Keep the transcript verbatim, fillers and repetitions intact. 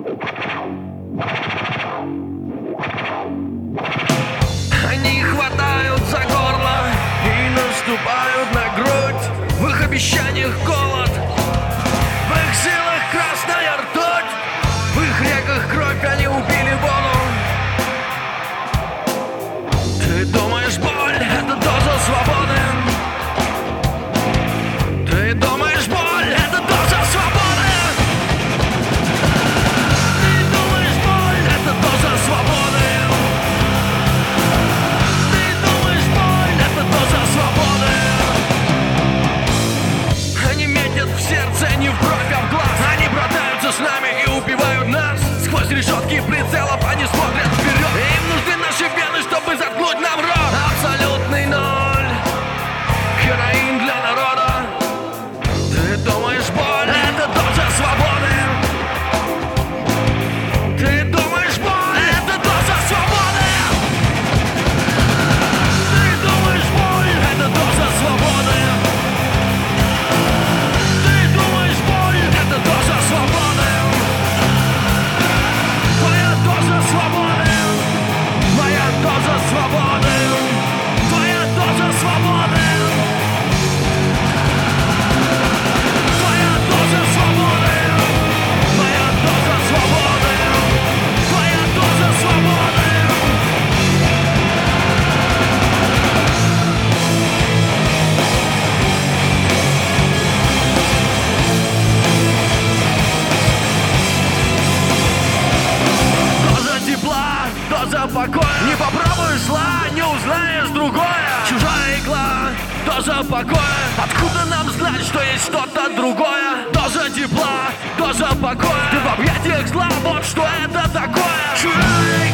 Они хватают за горло и наступают на грудь. В их обещаниях голод, в их силах красная ртуть, в их реках кровь, они убили воду. Ты думаешь, боль — это доза свободы? Ты думаешь, боль — это доза свободы? Ты думаешь, боль — это доза свободы? Ты думаешь, боль — это доза свободы? Они метят в сердце, не в кровь, а в глаз. Они братаются с нами и убивают нас. Сквозь решетки прицелов они смотрят вперед. Им нужны наши вены, чтобы заткнуть нам рот. Абсолютный ноль, героин для народа. Ты думаешь, боль — это доза свободы? Ты думаешь, боль — это доза свободы? Ты думаешь, боль — это доза свободы? Ты думаешь, боль — это доза свободы? Твоя доза свободы, моя доза свободы, твоя доза свободы, твоя доза свободы, моя доза свободы, твоя доза свободы. Доза тепла, доза покоя. Не попробуешь зла, не узнаешь другое. Чужая игла, доза покоя. Откуда нам знать, что есть что-то другое? Доза тепла, доза покоя. Ты в объятиях зла, вот что это такое. Чужая